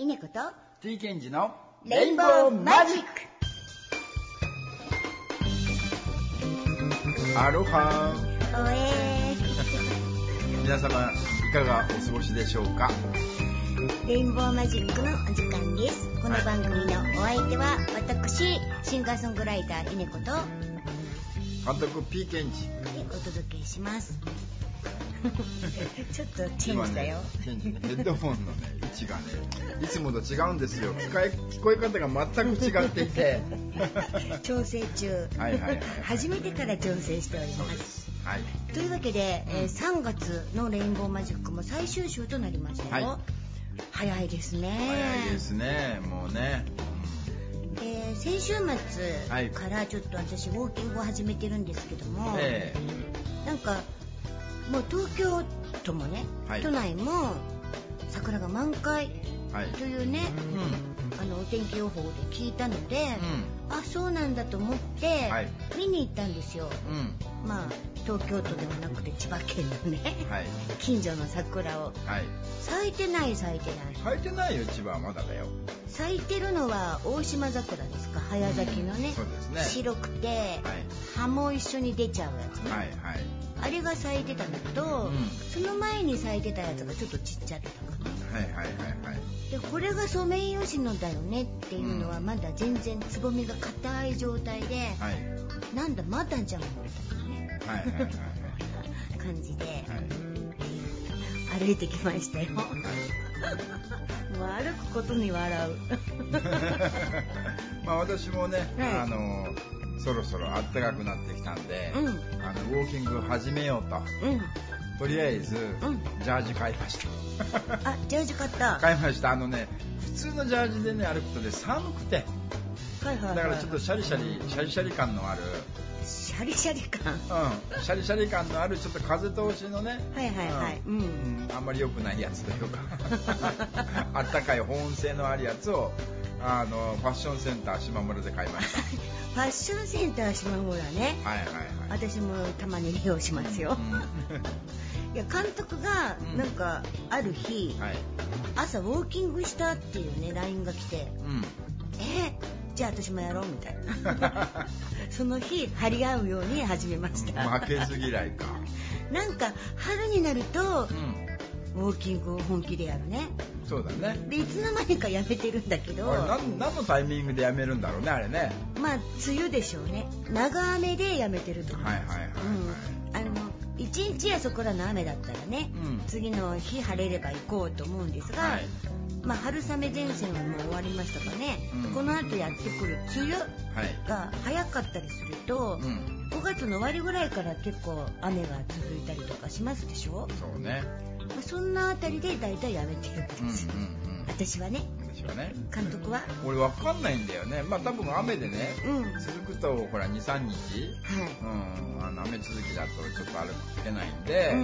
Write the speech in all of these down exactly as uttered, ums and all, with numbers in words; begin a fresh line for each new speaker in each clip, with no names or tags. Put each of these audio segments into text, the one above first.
稲子と
T ケンジの
レインボーマジック。
アロハ
おえ
ー皆様いかがお過ごしでしょうか。
レインボーマジックのお時間です。この番組のお相手は私シンガーソングライター稲子と
監督 P ケンジ
でお届けしますちょっとチェンジだよ、
ね、チェンジね、ヘッドホンのね位置がねいつもと違うんですよ。聞こえ、聞こえ方が全く違っていて
調整中
はいはいはい、はい、
初めてから調整しております。はい、というわけで、えー、さんがつのレインボーマジックも最終週となりましたよ、はい、早いですね。
早いですね、もうね。
えー、先週末からちょっと私ウォーキングを始めてるんですけども、えー、なんかもう東京都もね、はい、都内も桜が満開というね、はい、うん、あのお天気予報で聞いたので、うん、あ、そうなんだと思って、はい、見に行ったんですよ、うん、まあ東京都ではなくて千葉県のね、はい、近所の桜を、はい、咲いてない咲いてない
咲いてないよ。千葉はまだだよ。
咲いてるのは大島桜ですか、早咲きのね、うん、
そうですね、
白くて、はい、葉も一緒に出ちゃうやつね、はいはい、あれが咲いてたんだけど、うん、その前に咲いてたやつがちょっとちっちゃかったかな。はいはいはいはい。でこれがソメイヨシノだよねっていうのはまだ全然つぼみが硬い状態で、はい、なんだまだじゃんみたいなね、はいはいはいはい、感じで、はい、歩いてきましたよ、はい、もう歩くことに笑う
まあ私もね、はい、あのそろそろ暖かくなってきたんで、うん、あのウォーキング始めようと、うん、とりあえず、うん、ジャージ買いました
あ、ジャージ買った。
買いました。あのね、普通のジャージでね歩くとね寒くて、
はいはいはい、
だからちょっとシャリシャリシャリシャリ感のある、
シャリシャリ感、
うん、シャリシャリ感のあるちょっと風通しのね、
はいはいはい、うんうん、
あんまり良くないやつというかあったかい保温性のあるやつをあのファッションセンター島村で買いましたフ
ァッションセンター島村ね、はいはいはい、私もたまに利用しますよ、うんいや監督がなんかある日、うん、はい、朝ウォーキングしたっていうね ライン が来て、うん、えー、じゃあ私もやろうみたいなその日張り合うように始めました。
負けず嫌いか
なんか春になると、うん、ウォーキングを本気でやるね。
そうだね。
でいつの間にかやめてるんだけど、
あれ 何, 何のタイミングでやめるんだろうねあれね。
まあ梅雨でしょうね。長雨でやめてると思います。はいはいはい、はい、うん、あの一日やそこらの雨だったらね、うん、次の日晴れれば行こうと思うんですが、はい、まあ、春雨前線はもう終わりましたかね、うん、この後やってくる梅雨が早かったりすると、うん、ごがつの終わりぐらいから結構雨が続いたりとかしますでしょ。そうね、まあ、そんなあたりでだいたいやめてるんですよ、うんうんうん、私はね。私はね、監督は
俺わかんないんだよね。まあ多分雨でね、うん、続くとほら にさんにち、はい、うん、あの雨続きだとちょっと歩けないんで、うん、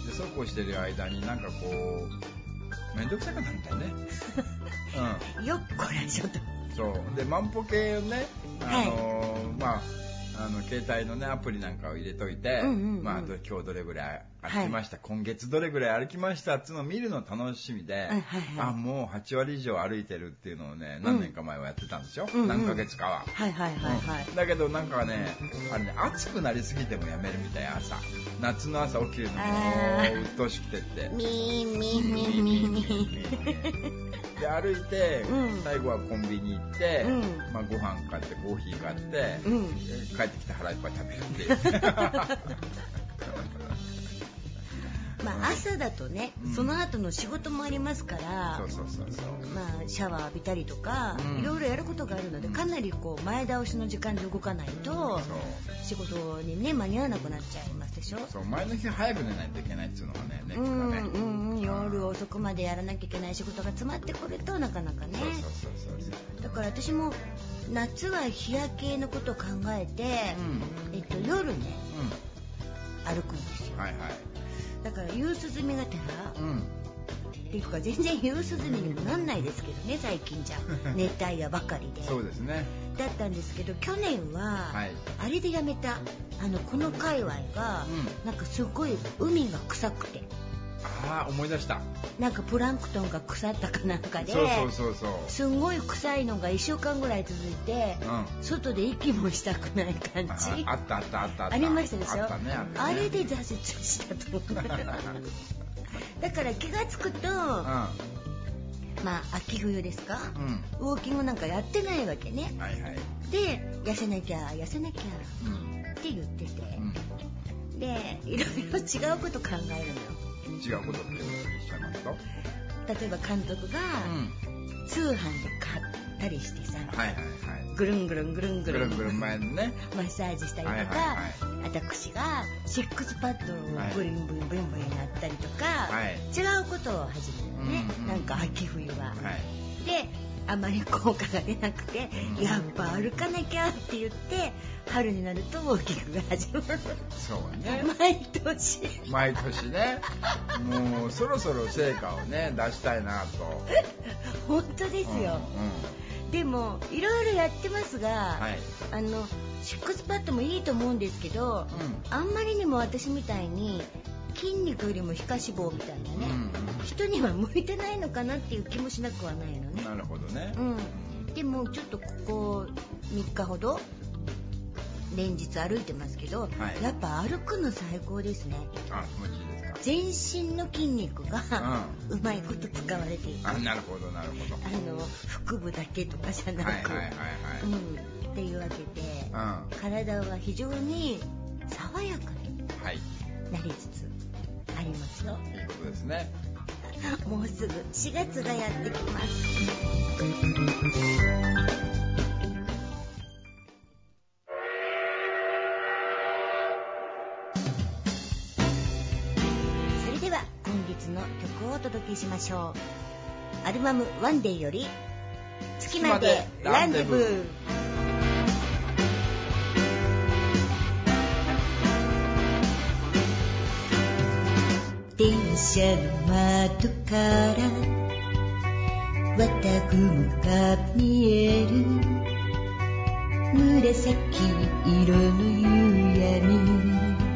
でそうこうしてる間になんかこうめんどくさくなるんだよね、
うん、よっこらしょと。
そうで万歩計をね、あのーはい、まああの携帯のねアプリなんかを入れといて、うんうんうん、まあ今日どれぐらい歩きました、はい、今月どれぐらい歩きましたっていうのを見るの楽しみで、はいはいはい、あもうはちわり以上歩いてるっていうのをね何年か前はやってたんですよ、うん、何ヶ月かは、うん、はいはいはいはい、うん、だけどなんかねあれね暑くなりすぎてもやめるみたい。朝夏の朝起きるのもう鬱陶しくてって
ミーミーミーミーミー
で歩いて、うん、最後はコンビニ行って、うん、まあ、ご飯買ってコーヒー買って、うん、帰ってきて腹いっぱい食べるっていう
まあ朝だとね、うん、その後の仕事もありますから、そうそうそうそう、まあシャワー浴びたりとか、うん、いろいろやることがあるので、かなりこう前倒しの時間で動かないと仕事にね間に合わなくなっちゃいますでしょ。
そう前の日早く寝ないといけないっていうのがね、ネックがね、
うんうん、夜遅くまでやらなきゃいけない仕事が詰まってくるとなかなかね。そうそうそうそう。だから私も夏は日焼けのことを考えて、うん、えっと夜ね、うん、歩くんですよ。はいはい。だから夕涼みがてら、うん、っていうか全然夕涼みにもなんないですけどね最近じゃ熱帯夜ばかりで
そうですね
だったんですけど、去年は、はい、あれでやめた。あのこの界隈が、うん、なんかすごい海が臭くて、
ああ、思い出した。
なんかプランクトンが腐ったかなんかで、
そうそうそうそう、
すんごい臭いのがいっしゅうかんぐらい続いて、うん、外で息もしたくない感じ。
あったあったあったあった。
ありましたでしょ。
あったね、あったね。
あれで挫折したと思う。だから気がつくと、うん、まあ秋冬ですか、うん、ウォーキングなんかやってないわけね。はいはい。で、痩せなきゃ痩せなきゃ、うん、って言ってて、うん、でいろいろ違うこと考えるのよ。
違うことっておっしゃいますと、
例えば監督が通販で買ったりしてさ、
はいはいはい、
ぐるんぐるんぐるんぐるん
ぐるん前のね
マッサージしたりとか、はいはいはい、私がシックスパッドをブリンブリンブリンブリンやったりとか、はい、違うことを始めるのね、うんうん、なんか秋冬は、はい、であまり効果が出なくて、うん、やっぱ歩かなきゃって言って春になるとウォーキングが始まる。
そうね、
毎年
毎年ね、もうそろそろ成果をね出したいなと。
本当ですよ、うんうん、でもいろいろやってますが、はい、あのシックスパッドもいいと思うんですけど、うん、あんまりにも私みたいに筋肉よりも皮下脂肪みたいなね、うんうん、人には向いてないのかなっていう気もしなくはないのね。
なるほどね、
うん、でもちょっとここみっかほど連日歩いてますけど、はい、やっぱ歩くの最高ですね。
あ、気持ちいいですか。
全身の筋肉が、うん、うまいこと使われている。
あ、なるほどなるほど。
あの腹部だけとかじゃなく、はいはいはいはい、うん、っていうわけで、うん、体は非常に爽やかになりつつありますよ。
いいことですね。
もうすぐしがつがやってきます。それでは今月の曲をお届けしましょう。アルバムワンデイより月までランデブー。電車の窓から綿雲が見える。紫色の夕闇、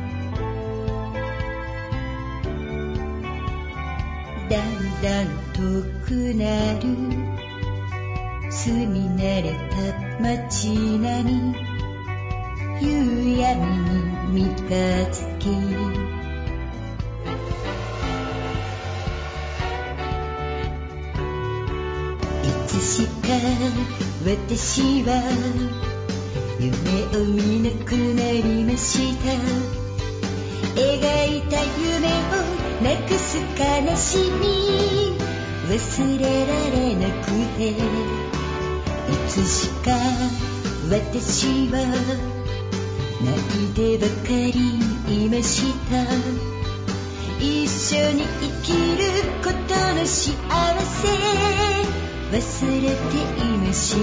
だんだん遠くなる住み慣れた街並み、夕闇に三日月、いつしか私は夢を見なくなりました。描いた夢をなくす悲しみ、忘れられなくて、いつしか私は泣いてばかりいました。一緒に生きることの幸せ忘れていました。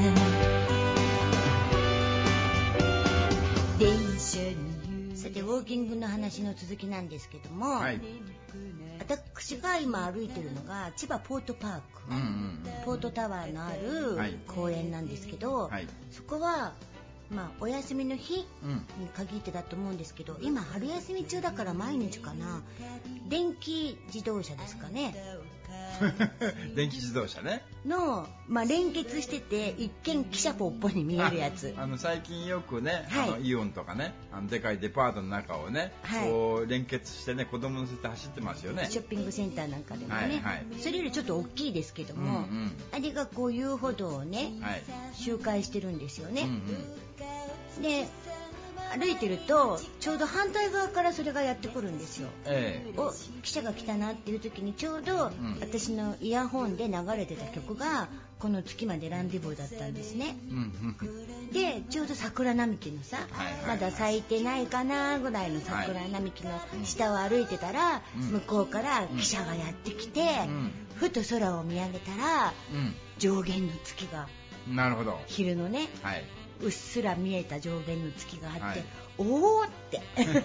さてウォーキングの話の続きなんですけども、はい、私が今歩いてるのが千葉ポートパーク、うんうん、ポートタワーのある公園なんですけど、はい、そこはまあ、お休みの日に限ってだと思うんですけど、今春休み中だから毎日かな、電気自動車ですかね
電気自動車ね
の、まあ、連結してて一見汽車ポッポに見えるやつ、
ああの最近よくね、はい、あのイオンとかね、あのでかいデパートの中をね、はい、こう連結してね、子供乗せて走ってますよね。
ショッピングセンターなんかでもね、はいはい、それよりちょっと大きいですけども、うんうん、あれがこう遊歩道をね、はい、周回してるんですよね、うんうん、で歩いてるとちょうど反対側からそれがやってくるんですよ、ええ、お、汽車が来たなっていう時にちょうど私のイヤホンで流れてた曲がこの月までランディブーだったんですね、うん、でちょうど桜並木のさ、はいはいはい、まだ咲いてないかなぐらいの桜並木の下を歩いてたら、うん、向こうから汽車がやってきて、うん、ふと空を見上げたら、うん、上限の月が、
なるほど、
昼のね、はい、うっすら見えた上限の月があって、はい、おーって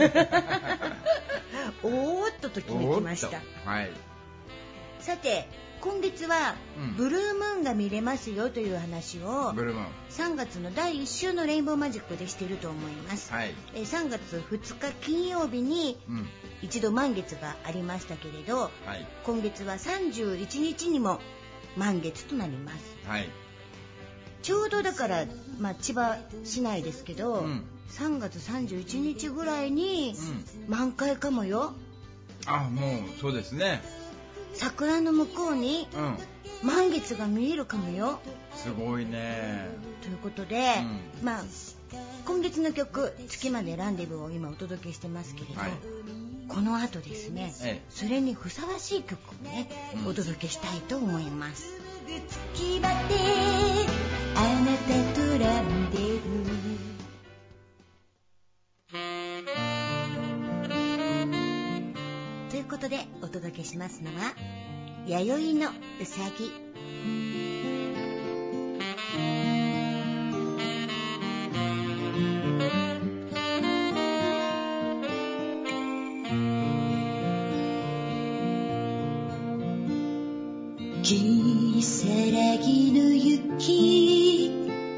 おーっとときめきました。はい、さて今月はブルームーンが見れますよという話をさんがつのだいいっ週のレインボーマジックでしていると思います、はい、えさんがつふつか金曜日に一度満月がありましたけれど、はい、今月はさんじゅういちにちにも満月となります、はい、ちょうどだから、まあ、千葉市内ですけど、うん、さんがつさんじゅういちにちぐらいに満開かもよ、
うん、あもうそうですね。
桜の向こうに満月が見えるかもよ、
うん、すごいね。
ということで、うん、まあ今月の曲「月までランデブー」を今お届けしてますけれど、はい、この後ですね、ええ、それにふさわしい曲をね、うん、お届けしたいと思います。月まであなたとランデブー。ということでお届けしますのは弥生のうさぎ。木更木の雪、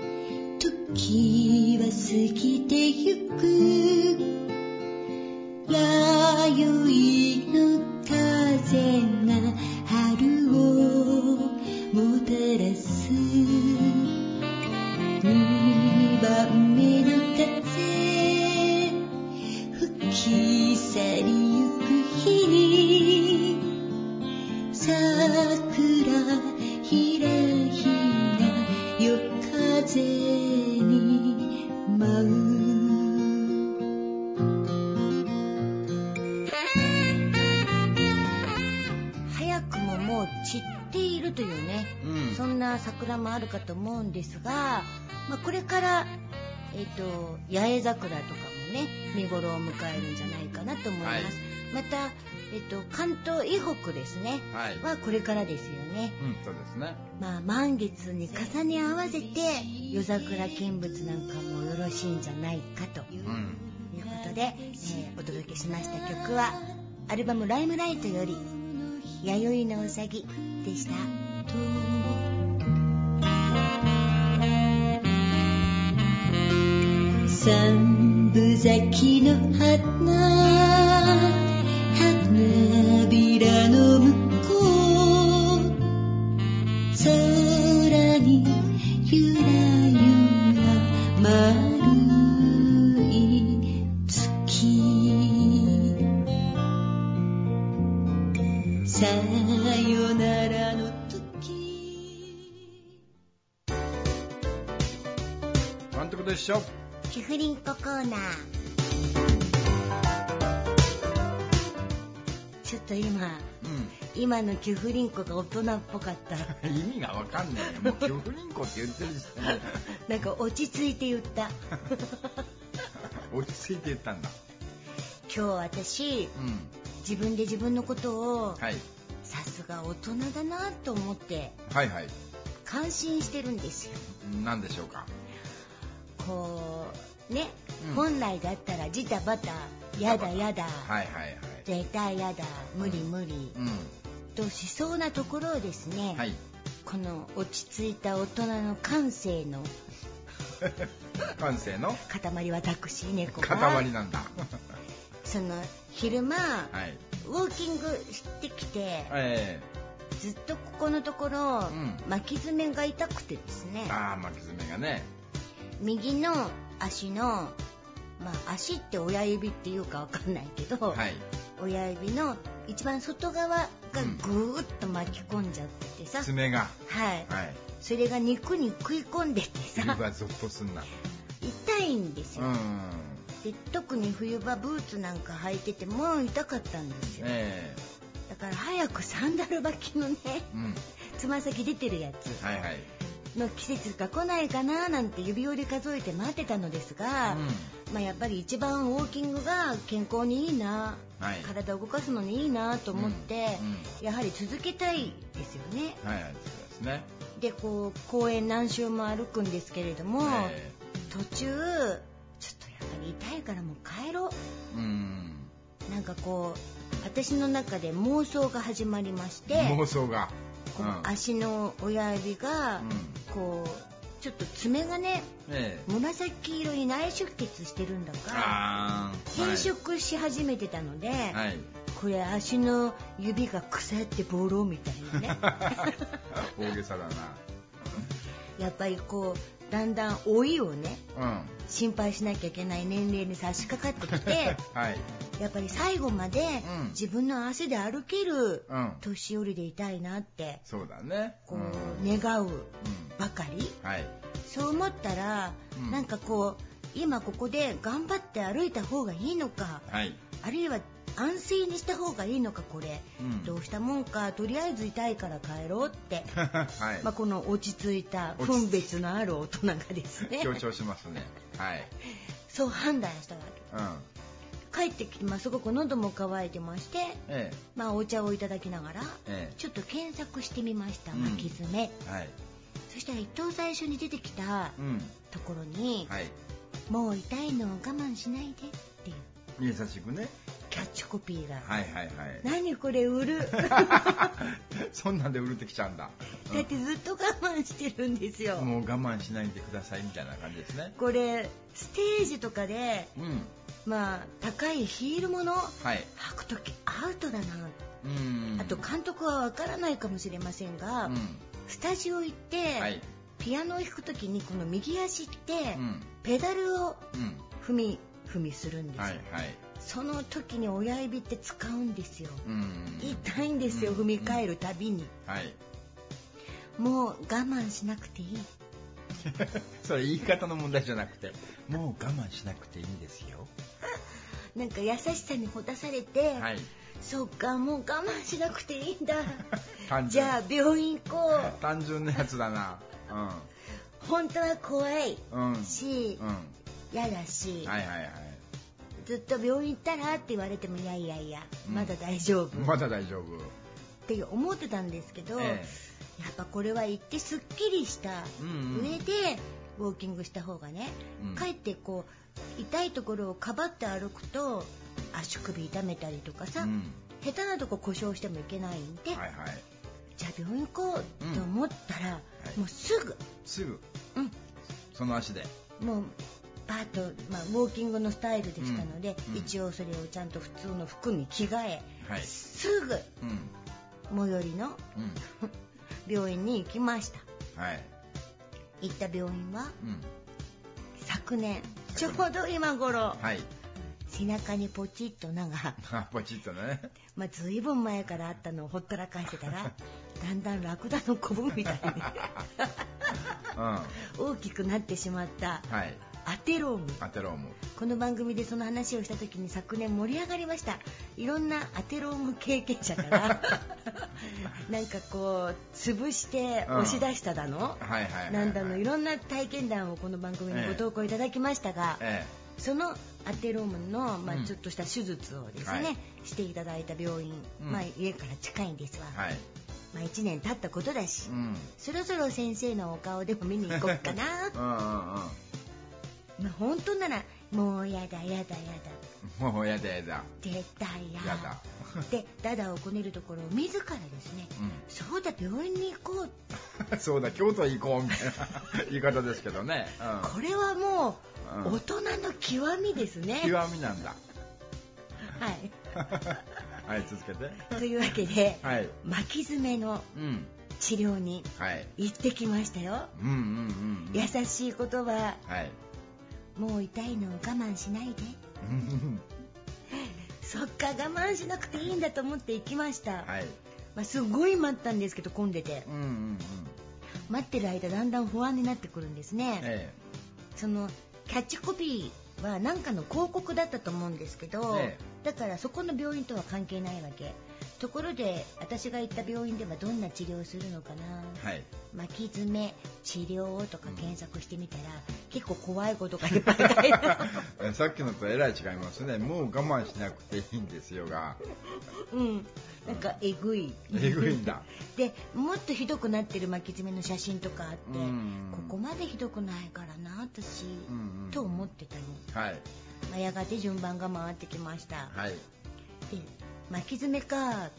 時は過ぎてゆく、弥生の風が春をもたらす、二番目の風吹き去りゆく日に、桜ひらひら夜風に舞う。散っているというね、うん、そんな桜もあるかと思うんですが、まあ、これから、えーと、八重桜とかもね見頃を迎えるんじゃないかなと思います、はい、また、えーと、関東以北ですね、はい、はこれからですよね、
うん、そうですね。
まあ、満月に重ね合わせて夜桜見物なんかもよろしいんじゃないかと、うん、いうことで、えー、お届けしました曲はアルバムライムライトより弥生のうさぎでした。三分咲きの花、花びらの向こう、空にゆらゆら丸い月、さよならの時。
なんてことでしょ。
キフリンココーナー。ちょっと今、うん、今のキュフリンコが大人っぽかった。
意味がわかんないよ。もうキュフリンコって言ってるし、ね、
なんか落ち着いて言った。
落ち着いて言ったんだ。
今日私、うん、自分で自分のことを、はい、さすが大人だなと思って、はいはい、感心してるんですよ。
何でしょうか。
こうね、うん、本来だったらジタバタやだやだ、はいはいはい、絶対やだ無理無理、うん、としそうなところをですね、はい、この落ち着いた大人の感性の
感性の
塊私猫が
塊なんだ
その昼間、はい、ウォーキングしてきて、えー、ずっとここのところ、うん、巻き爪が痛くてですね。
ああ、巻き爪がね。右
の足の、まあ、足って親指っていうかわかんないけど、はい、親指の一番外側がぐーっと巻き込んじゃってさ、
爪が、
はい、はい、それが肉に食い込んでてさ、
冬場ゾッとすんな。
痛いんですよ、うん、で特に冬場ブーツなんか履いてても痛かったんですよ、えー、だから早くサンダル履きのね、うん、つま先出てるやつ、はいはい、の季節が来ないかななんて指折り数えて待ってたのですが、うん、まあ、やっぱり一番ウォーキングが健康にいいな、はい、体を動かすのにいいなと思って、うんうん、やはり続けたいですよね。
はい、そうですね。
でこう公園何周も歩くんですけれども、えー、途中ちょっとやっぱり痛いからもう帰ろう、うん、なんかこう私の中で妄想が始まりまして、
妄想が
この足の親指が、うん、こうちょっと爪がね、ええ、紫色に内出血してるんだから変色し始めてたので、はい、これ足の指が腐ってボロみたいなね
大げさだな
やっぱりこうだんだん老いをね、うん、心配しなきゃいけない年齢に差し掛かってきて、はい、やっぱり最後まで自分の足で歩ける年寄りでいたいなって、
うん、そうだね、
こう願うばかり、うんはい、そう思ったら、うん、なんかこう今ここで頑張って歩いた方がいいのか、はい、あるいは安静にした方がいいのかこれ、うん、どうしたもんかとりあえず痛いから帰ろうって、はいまあ、この落ち着いた分別のある大人がですね
強調しますね、はい、
そう判断したわけ、うん、帰ってきて、まあ、すごく喉も渇いてまして、ええまあ、お茶をいただきながら、ええ、ちょっと検索してみました、うん、巻き爪、はい、そしたら一等最初に出てきたところに、うんはい、もう痛いのを我慢しないでっていう
優しくね
キャッチコピーが、
はいはいはい、
何これ売る
そんなんで売るってきちゃうんだ、
うん、だってずっと我慢してるんですよ。
もう我慢しないでくださいみたいな感じですね。
これステージとかで、うん、まあ高いヒールもの、はい、履くときアウトだな、うんあと監督はわからないかもしれませんが、うん、スタジオ行って、はい、ピアノを弾くときにこの右足って、うん、ペダルを踏み、踏みするんですよ、はいはいその時に親指って使うんですよ、うん、痛いんですよ、うん、踏み替えるたびに、はい、もう我慢しなくていい
それ言い方の問題じゃなくてもう我慢しなくていいんですよ
なんか優しさにほだされて、はい、そっかもう我慢しなくていいんだじゃあ病院行こう
単純なやつだな、うん、
本当は怖いし、うんうん、嫌だし、はいはいはいずっと病院行ったらって言われてもいやいやいや、うん、まだ大丈夫
まだ大丈夫
って思ってたんですけど、ええ、やっぱこれは行ってすっきりした上でウォーキングした方がね、うん、かえってこう痛いところをかばって歩くと足首痛めたりとかさ、うん、下手なとこ故障してもいけないんで、はいはい、じゃあ病院行こうと思ったら、うん、もうすぐ
すぐ、うん、その足で
もうパーッと、まあ、ウォーキングのスタイルでしたので、うん、一応それをちゃんと普通の服に着替え、はい、すぐ、うん、最寄りの、うん、病院に行きました、はい、行った病院は、うん、昨年ちょうど今頃、はい、背中にポチッと名が
ポチッとね、
まあ、ずいぶん前からあったのをほったらかしてたらだんだんラクダのコブみたいに、うん、大きくなってしまった、はいアテローム
アテローム
この番組でその話をした時に昨年盛り上がりました。いろんなアテローム経験者からなんかこう潰して押し出しただの、うんはいはいはいはい、なんだのいろんな体験談をこの番組にご投稿いただきましたが、ええ、そのアテロームの、まあ、ちょっとした手術をですね、うんはい、していただいた病院、うんまあ、家から近いんですわ、はいまあ、いちねん経ったことだし、うん、そろそろ先生のお顔でも見に行こうかなうんうんうんまあ、本当ならもうやだやだや
だもうやだやだ
絶対やだでダダをこねるところを自らですね、うん、そうだ病院に行こ
うそうだ京都行こうみたいな言い方ですけどね、
うん、これはもう大人の極みですね、
うん、極みなんだ
はい
はい続けて
というわけで、はい、巻き爪の、うん治療に行ってきましたよ、はいうんうんうんうん、優しい言葉、はいもう痛いのを我慢しないでそっか我慢しなくていいんだと思って行きました、はいまあ、すごい待ったんですけど混んでて、うんうんうん、待ってる間だんだん不安になってくるんですね、ええ、そのキャッチコピーは何かの広告だったと思うんですけど、ええ、だからそこの病院とは関係ないわけ。ところで私が行った病院ではどんな治療をするのかな、はい、巻き爪治療とか検索してみたら、うん、結構怖いことがいっぱい書いてあ
るさっきのとえらい違いますね。もう我慢しなくていいんですよが
うんなんかえぐい、
うん、えぐいんだ
でもっとひどくなってる巻き爪の写真とかあって、うん、ここまでひどくないからな私、うんうん、と思ってたの、はいまあ、やがて順番が回ってきました、はい、で巻き爪か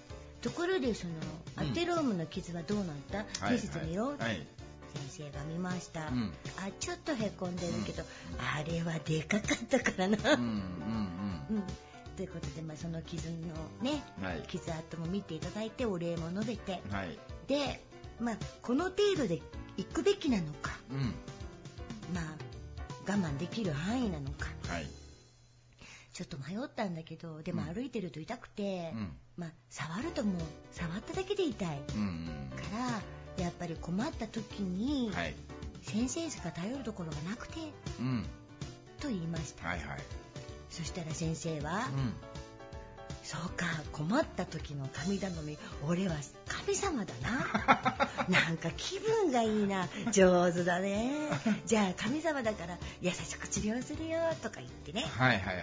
ところでそのアテロームの傷はどうなった、うん、見せてみよう、はいはい、先生が見ました、うん、あちょっとへこんでるけど、うん、あれはでかかったからな、うんうんうんうん、ということで、まあ、その傷のね、はい、傷跡も見ていただいてお礼も述べて、はい、で、まあ、この程度で行くべきなのか、うん、まあ我慢できる範囲なのか、はい、ちょっと迷ったんだけど、でも歩いてると痛くて、うん、まあ、触るともう触っただけで痛い、うんうん、からやっぱり困った時に、はい、先生しか頼るところがなくて、うん、と言いました、はいはい、そしたら先生は、うん、そうか、困った時の神頼み、俺は神様だななんか気分がいいな、上手だねじゃあ神様だから優しく治療するよとか言ってね、はいはいはいはい、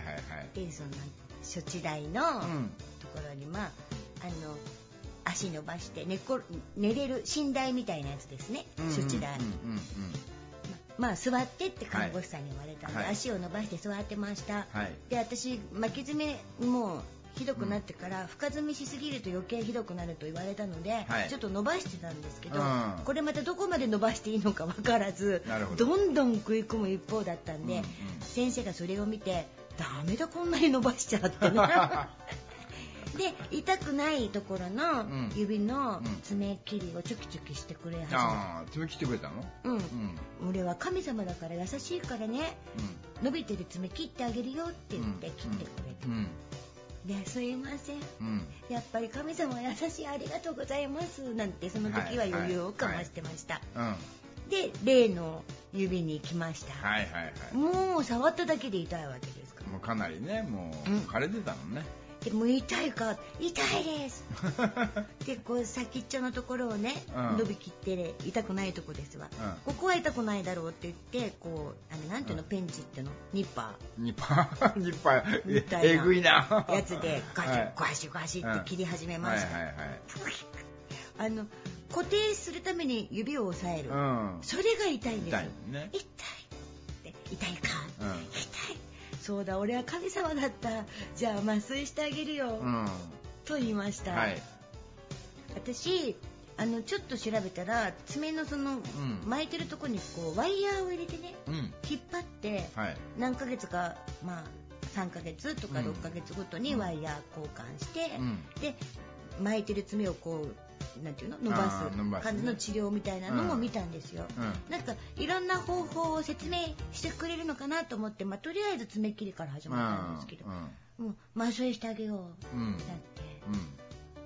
でその処置台のところに、まあ、あの足伸ばして寝こ寝れる寝台みたいなやつですね、うんうん、処置台、うんうんうん、ま、まあ座ってって看護師さんに言われたんで、はい、足を伸ばして座ってました、はい、で私巻き爪もうひどくなってから、うん、深爪しすぎると余計ひどくなると言われたので、はい、ちょっと伸ばしてたんですけど、うん、これまたどこまで伸ばしていいのか分からず、どんどん食い込む一方だったんで、うんうん、先生がそれを見て、ダメだこんなに伸ばしちゃってなで痛くないところの指の爪切りをチョキチョキしてくれ始めた、うん、
あ爪切ってくれたの、
うんうん、俺は神様だから優しいからね、うん、伸びてる爪切ってあげるよって言って切ってくれた、うんうんですいません、うん、やっぱり神様は優しい、ありがとうございますなんてその時は余裕をかましてました、はいはいはい、で例の指に来ました、はいはいはい、もう触っただけで痛いわけですから、
もうかなりね、もう腫れてたのね、
でも痛いか、痛いですでこう先っちょのところをね、うん、伸びきって痛くないとこですわ、うん、ここは痛くないだろうって言ってこうあのなんていうの、うん、ペンチってのニッパ
ーニッパーニッパーみたいなえぐいな
やつでガシガシガシって切り始めました、はいはいはい、あの固定するために指を押さえる、うん、それが痛いんですよ、痛い、ね、痛いって痛いか、うん、痛い、そうだ俺は神様だった、じゃあ麻酔してあげるよ、うん、と言いました、はい、私あのちょっと調べたら爪のその、うん、巻いてるところにこうワイヤーを入れてね、うん、引っ張って、はい、何ヶ月か、まあ、さんかげつとかろっかげつごとにワイヤー交換して、うん、で巻いてる爪をこうなんていうの伸ばす感じの治療みたいなのも見たんですよ、うん、なんかいろんな方法を説明してくれるのかなと思って、まあ、とりあえず爪切りから始まったんですけど、うん、もう麻酔してあげよう、うん、だって、うん、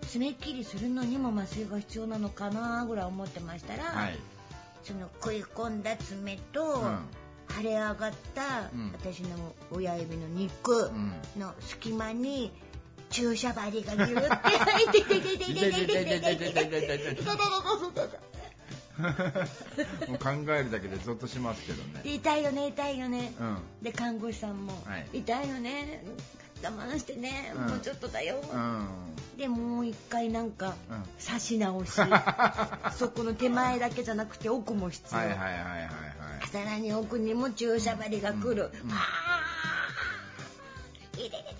爪切りするのにも麻酔が必要なのかなぐらい思ってましたら、はい、その食い込んだ爪と、うん、腫れ上がった、うん、私の親指の肉の隙間に注射針がギューって入ってててててててててててて
もう考えるだけでゾッとしますけどね。
痛いよね痛いよね、うん、で看護師さんも、はい、痛いよね我慢してね、うん、もうちょっとだよ、うん、でもう一回なんか、うん、刺し直しそこの手前だけじゃなくて奥も必要、はいはいはいはいはい、さらに奥にも注射針が来る、うんうん、あーいれれれれれ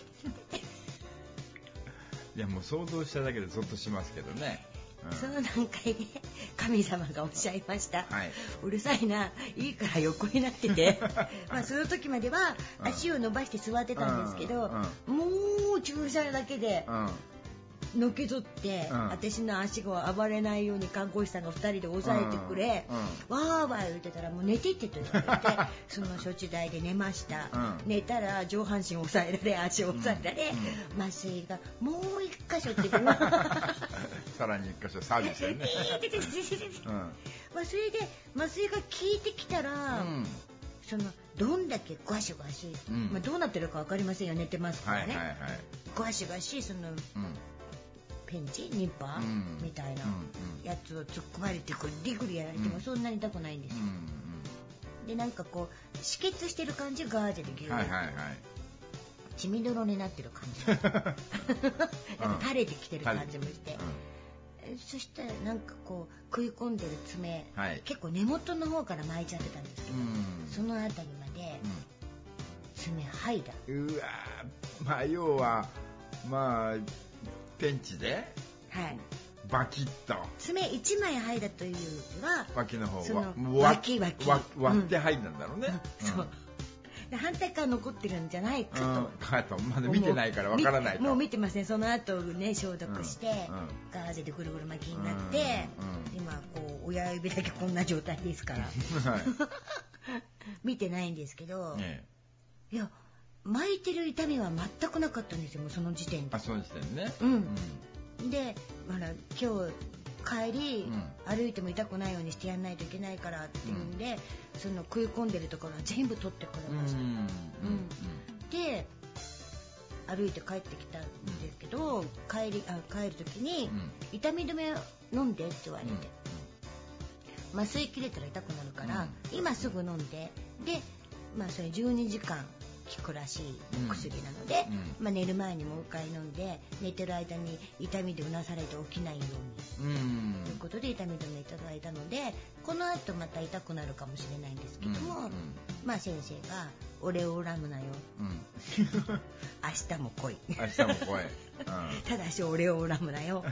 いやもう想像しただけでゾッとしますけどね、
うん、その段階で神様がおっしゃいました、はい、うるさいないいから横になっててまあその時までは足を伸ばして座ってたんですけど、うんうん、もう注射だけで、うんのけぞって、うん、私の足が暴れないように看護師さんがふたりで押さえてくれ、うんうん、わーわー言ってたらもう寝てってと言われてその処置台で寝ました、うん、寝たら上半身押さえられ足を押さえられ、うん、麻酔がもう一箇所って
さらに一箇所サービスでね
まあそれで麻酔が効いてきたら、うん、そのどんだけガシガシ、うんまあ、どうなってるか分かりませんよ寝てますからね、はいはいはい、ガシガシその、うんペンチニッパー、うん、みたいなやつを突っ込まれてくるリグリやられてもそんなに痛くないんですよ、うんうん、でなんかこう止血してる感じガーゼでギューッ、はいはいはい、血みどろになってる感じなんか垂れてきてる感じもして、うん、そしたらなんかこう食い込んでる爪、はい、結構根元の方から巻いちゃってたんですけど、うん、そのあたりまで、うん、爪剥いだ。
うわまあ要はまあ検知で、
はい、
バキッと
爪いちまい剥いだというよりは
脇の方は
その脇脇
割って剥いだんだろうね、
うんうん、そうで反対側残ってるんじゃないかと、うん、
かとまだ見てないからわからないと
もう見てません、その後ね消毒して、うんうん、ガーゼでぐるぐる巻きになって、うんうん、今こう親指だけこんな状態ですから、はい、見てないんですけど、ね、いや巻いてる痛みは全くなかったんですよ、もうその時点で。
あ、その時点ね。
うん。うん、で、ほら今日帰り、うん、歩いても痛くないようにしてやんないといけないからっていうんで、うん、その食い込んでるところは全部取ってくれました。うんうんうん、で、歩いて帰ってきたんですけど、うん、帰りあ帰る時に、うん、痛み止め飲んでって言われて、うん、麻酔切れたら痛くなるから、うん、今すぐ飲んで、で、まあそれじゅうにじかん効くらしい薬なので、うんまあ、寝る前にもう一回飲んで寝てる間に痛みでうなされて起きないように、うん、ということで痛み止めいただいたのでこの後また痛くなるかもしれないんですけども、うんうん、まあ先生が俺を恨むなよ、うん、明日も来い
明日も来い、うん、
ただし俺を恨むなよ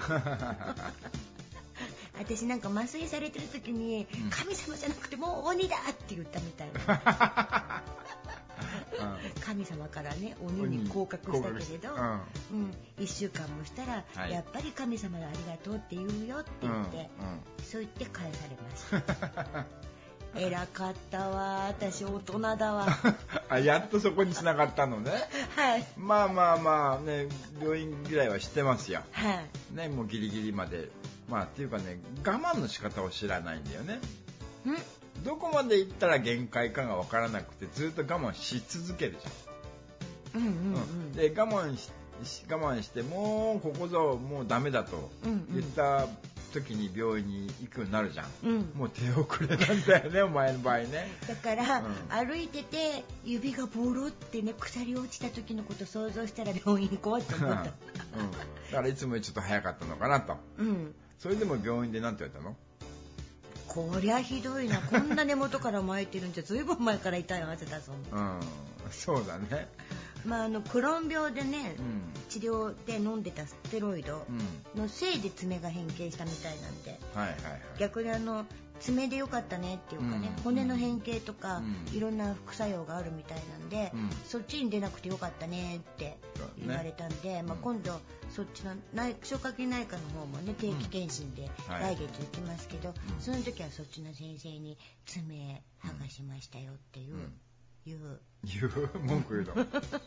私なんか麻酔されてる時に、うん、神様じゃなくてもう鬼だって言ったみたいな神様からね鬼に降格したけれど、うんうん、いっしゅうかんもしたら、はい、やっぱり神様がありがとうって言うよって言って、うんうん、そう言って返されました偉かったわ私大人だわ
あやっとそこに繋がったのね
はい
まあまあまあね病院ぐらいは知ってますよはいねもうギリギリまでまあっていうかね我慢の仕方を知らないんだよねんどこまで行ったら限界かが分からなくてずっと我慢し続けるじゃん。うんうんうん、で我慢し我慢してもうここぞもうダメだと言った時に病院に行くようになるじゃん。うん、もう手遅れなんだよねお前の場合ね。
だから、うん、歩いてて指がボロってね鎖落ちた時のこと想像したら病院行こうって思った。うん、だ
からいつもよりちょっと早かったのかなと。うん、それでも病院で何て言われたの？
こりゃひどいなこんな根元から巻いてるんじゃずいぶん前から痛いはずだぞ、
うん、そうだね
まああのクローン病でね、うん、治療で飲んでたステロイドのせいで爪が変形したみたいなんで、はいはいはい、逆にあの爪でよかったねっていうかね、うん、骨の変形とか、うん、いろんな副作用があるみたいなんで、うん、そっちに出なくてよかったねって言われたんで、ねまあ、今度そっちの内消化器内科の方もね定期検診で来月行きますけど、はい、その時はそっちの先生に爪剥がしましたよっていう、言う
言う文句言うの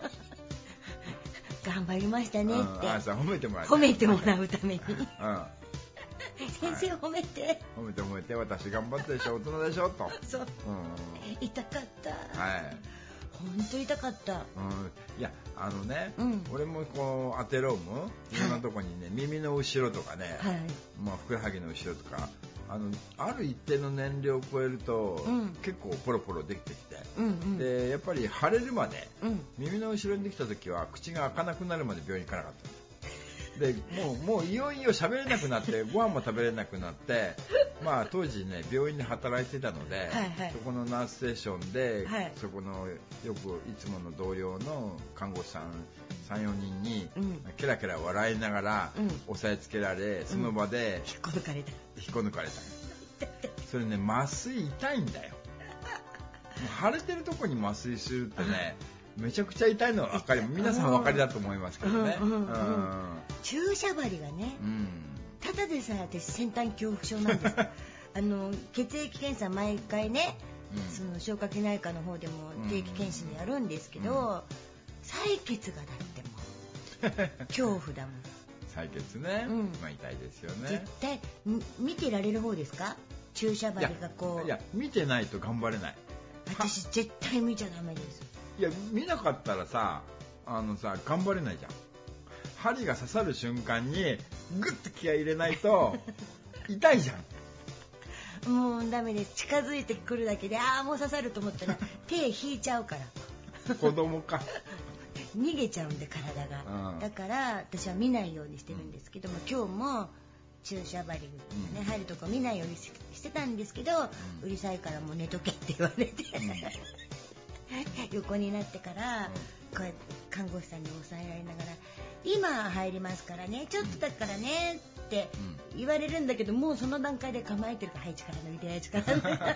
頑張りましたねって、
ああ褒めてもらう
褒めてもらうために、うん先生褒めて
褒めて褒めて私頑張ってでしょ大人でしょと
そう、うん、痛かった
はい
本当痛かった、うん、
いやあのね、うん、俺もこうアテロームいろんなとこにね、はい、耳の後ろとかね、はいまあ、ふくらはぎの後ろとかあのある一定の年齢を超えると、うん、結構ポロポロできてきて、うんうん、でやっぱり腫れるまで、うん、耳の後ろにできた時は口が開かなくなるまで病院行かなかったでもう、もういよいよ喋れなくなってご飯も食べれなくなってまあ当時ね病院で働いてたので、はいはい、そこのナースステーションで、はい、そこのよくいつもの同僚の看護師さん さん,よ 人に、うん、ケラケラ笑いながら、うん、押さえつけられその場で、
うん、引っこ抜かれた
引っこ抜かれたそれね麻酔痛いんだよ腫れてるとこに麻酔するってねめちゃくちゃ痛いのは分かり皆さん分かりだと思いますけどね、うんうんうん、
注射針がね、うん、ただでさえ私先端恐怖症なんですあの血液検査毎回ね、うん、その消化器内科の方でも定期検診でやるんですけど、うん、採血がだっても恐怖だもん
採血ね、うん、まあ痛いですよね
絶対見てられる方ですか注射針がこう
いや見てないと頑張れない
私絶対見ちゃダメです
いや見なかったらさあのさ頑張れないじゃん針が刺さる瞬間にグッと気合い入れないと痛いじゃ
んもうダメです近づいてくるだけでああもう刺さると思ったら手引いちゃうから
子供か
逃げちゃうんで体が、うん、だから私は見ないようにしてるんですけども、うん、今日も注射針が、ねうん、入るとこ見ないようにしてたんですけど、うん、うるさいからもう寝とけって言われて、うん横になってから、うん、こうやって看護師さんに抑えられながら今入りますからね、ちょっとだからねって言われるんだけど、もうその段階で構えてるから、はい、力抜いて、はい、力抜いて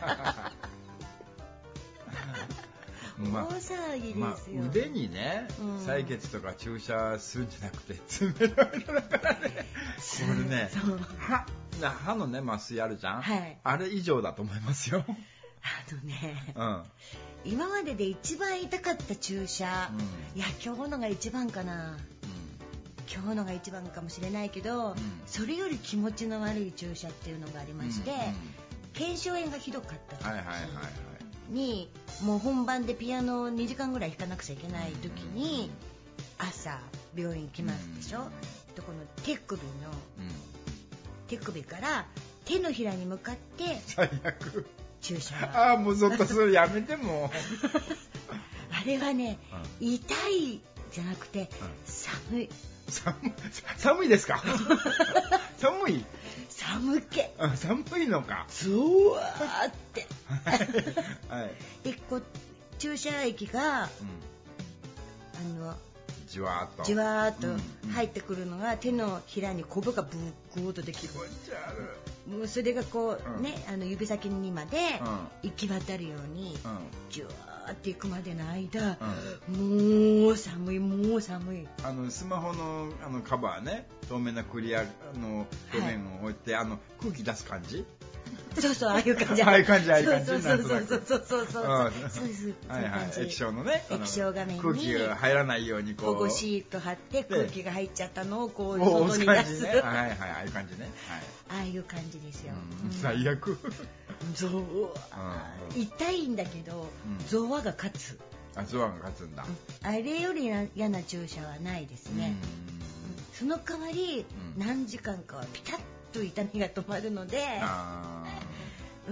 まあ、大騒ぎですよ、
まあ、腕にね、うん、採血とか注射するんじゃなくて爪の間だからねこれね歯, 歯のね麻酔あるじゃん、はい、あれ以上だと思いますよ。
あのね、
うん、
今までで一番痛かった注射、うん、いや今日のが一番かな、うん、今日のが一番かもしれないけど、うん、それより気持ちの悪い注射っていうのがありまして、うんうん、腱鞘炎がひどかった時に、はいはいはいはいにもう本番でピアノをにじかんぐらい弾かなくちゃいけない時に朝病院来ますでしょ、うん、とこの手首の、うん、手首から手のひらに向かって
最悪
注射
ああもうちょっとそれやめても
あれはね、うん、痛いじゃなくて、うん、寒い
寒い寒いですか寒い
寒気
あ寒いのか
ゾワーってはい、でこう注射液が、うん、あの
じわーっと
じわーっと入ってくるのが、うん、手のひらにコブがブーグーッとできる。
気持ち悪い。
もうそれがこう、うん、ねあの指先にまで行き渡るように、うん、じわーっていくまでの間、うん、もう寒いもう寒い。
あのスマホのあのカバーね透明なクリアの表面を置いて、はい、あの空気出す感じ。
そうそうああいう感じ
ああいう感じああいう感じ
そうそうそうそうそうそうそうそう
はいはい液晶のね
液晶画面に
空気が入らないようにこう
保護シート貼って空気が入っちゃったのをこう外に出す、
ね、はいはいああいう感じね、
はい、ああいう感じですよ、
うん、最悪
ゾワ、うん、痛いんだけど、うん、ゾワが勝つ。
あゾワが勝つんだ、
うん、あれより嫌な注射はないですね、うん、その代わり、うん、何時間かはピタッと痛みが止まるので、あうん、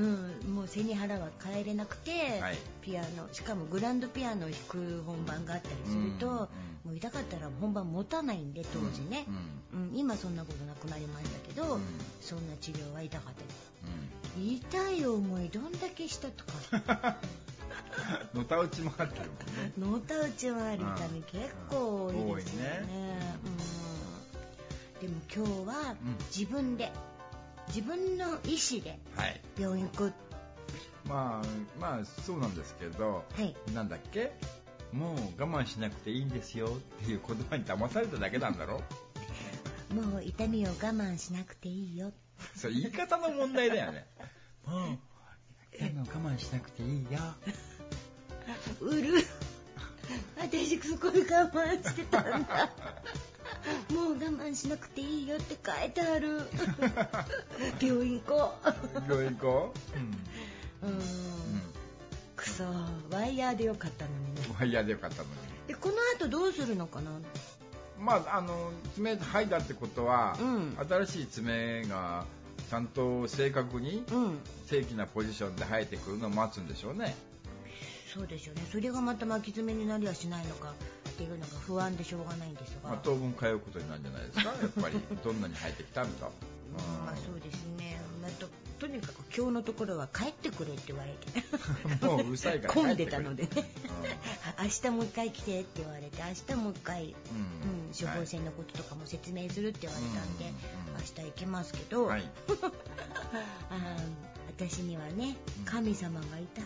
もう背に腹は帰れなくて、はい、ピアノしかもグランドピアノを弾く本番があったりすると、うんうん、もう痛かったら本番持たないんで当時ね、うんうん、今そんなことなくなりましたけど、うん、そんな治療は痛かったです、うん、痛い思いどんだけしたとか
のたうちもあってる
もんね。のたうちもある痛み結構多いですよね、うん、でも今日は自分で、自分の意思で病院行く、はい、
まあまあそうなんですけど、はい、なんだっけもう我慢しなくていいんですよっていう言葉に騙されただけなんだろ
もう痛みを我慢しなくていいよ
それ言い方の問題だよねもう痛みを我慢しなくていいよ
うる私すごい我慢してたんだもう我慢しなくていいよって書いてある病院行こ
う病院行こ
ううん、うん、くそワイヤーでよかったのにね
ワイヤーでよかったのに
でこの後どうするのかな。
まああの爪剥いだってことは、うん、新しい爪がちゃんと正確に、うん、正規なポジションで生えてくるのを待つんでしょうね。
そうですよね。それがまた巻き爪になりはしないのかっていうのが不安でしょうがないんですが、
まあ、当分通うことになるんじゃないですかやっぱりどんなに生えてきたんだ
まあそうですね、まあ、と, とにかく今日のところは帰ってくれって言われて
もううるさいから
混んでたのでね明日もう一回来てって言われて明日もう一回、うんうん、処方箋のこととかも説明するって言われたんで、はい、明日行きますけど、はい、あ私にはね神様がいた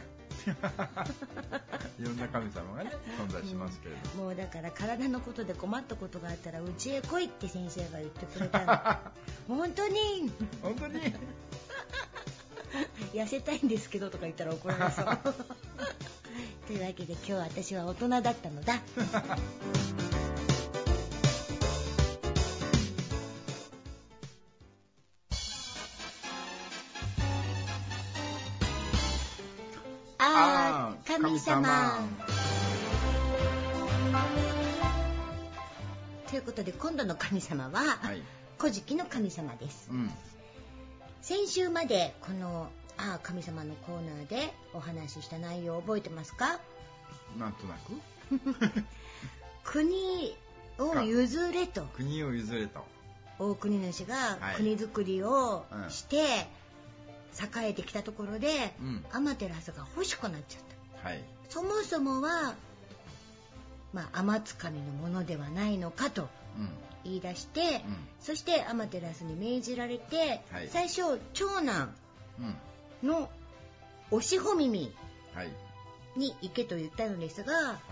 いろんな神様がね存在しますけれど、
うん、もうだから体のことで困ったことがあったらうちへ来いって先生が言ってくれたの本当に
本当に
痩せたいんですけどとか言ったら怒られそうというわけで今日私は大人だったのだあー神様ということで今度の神様は、はい、古事記の神様です、うん、先週までこのあー神様のコーナーでお話しした内容を覚えてますか。
なんとなく
国を譲れと
国を譲れと
大国主が国づくりをして、はいうん栄えてきたところで、うん、アマテラスが欲しくなっちゃった、はい、そもそもは、まあ、天津神のものではないのかと言い出して、うん、そして天照に命じられて、はい、最初長男のおしほ耳に行けと言ったのですが、はい、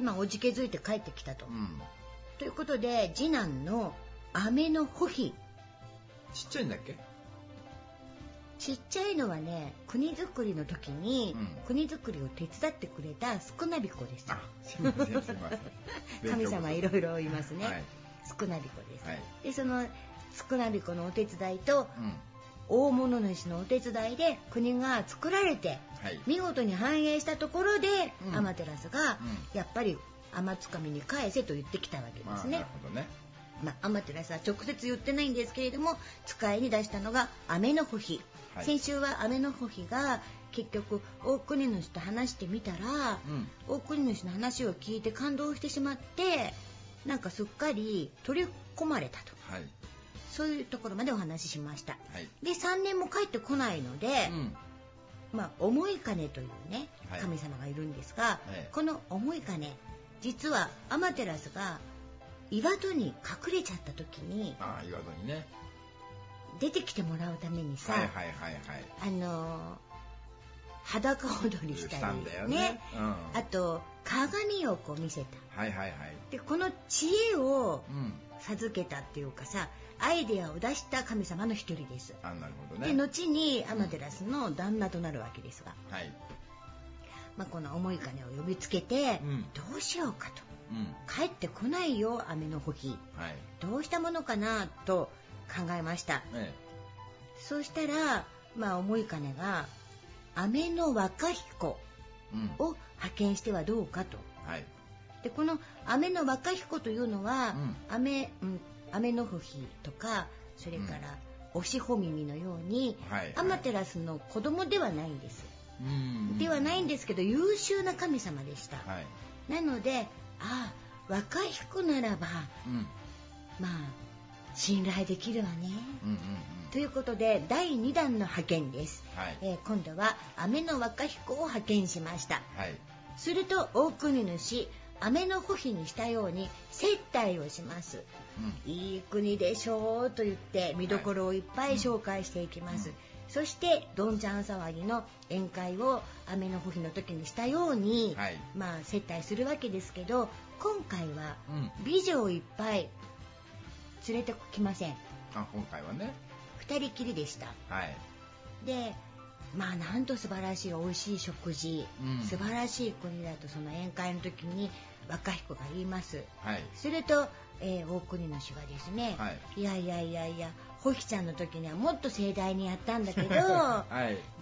まあおじけづいて帰ってきたと、うん、ということで次男の雨の穂比、
ちっちゃいんだっけ？
ちっちゃいのはね、国づくりの時に、うん、国づくりを手伝ってくれたスクナビコです。
あ、すみませんすみません。
神様いろいろいますね。はい、スクナビコです。はい、でそのスクナビコのお手伝いと、うん、大物主のお手伝いで国が作られて、はい、見事に繁栄したところで、うん、天照が、うん、やっぱり天つかみに返せと言ってきたわけですね。まあ、なるほどね。まあ、天照は直接言ってないんですけれども、使いに出したのが雨の穂比、はい、先週は雨の穂比が結局大国主と話してみたら、うん、大国主の話を聞いて感動してしまって、なんかすっかり取り込まれたと、はい、そういうところまでお話ししました、はい、でさんねんも帰ってこないので、うんまあ、思い金というね神様がいるんですが、はい、この思い金、実は天照が岩戸に隠れちゃった時に、
あ、岩戸にね、
出てきてもらうためにさ、はいはいはいはい、あのー、裸踊りしたりしたんだよね、ね、うん、あと鏡をこう見せた、はいはいはい、でこの知恵を授けたっていうかさ、アイデアを出した神様の一人です。
あ、なるほどね。
で後に天照の旦那となるわけですが、うん、はい、まあ、この思い金を呼びつけて、うん、どうしようかと、うん、帰ってこないよ雨の穂比、はい、どうしたものかなと考えました、ええ、そうしたら、まあ、思い金が雨の若彦を派遣してはどうかと、うんはい、でこの雨の若彦というのは、うん、雨、うん、雨の穂比とか、それから、うん、おしほ耳のように、はいはい、天照の子供ではないんです、うん、ではないんですけど優秀な神様でした、はい、なので、ああ若い彦ならば、うん、まあ信頼できるわね、うんうんうん、ということでだいにだんの派遣です、はい、えー、今度は雨の若彦を派遣しました、はい、すると大国主雨の穂比にしたように接待をします、うん、いい国でしょうと言って見どころをいっぱい紹介していきます、はい、うん、そしてどんちゃん騒ぎの宴会を雨の穂比の時にしたように、はい、まあ接待するわけですけど、今回は美女をいっぱい連れてきません。
あ、今回はね
ふたりきりでした、はい、でまあなんと素晴らしい美味しい食事、うん、素晴らしい国だとその宴会の時に若彦が言います、はい、すると、えー、大国主がですね、はい、いやいやいやいやホヒちゃんの時にはもっと盛大にやったんだけど、はい、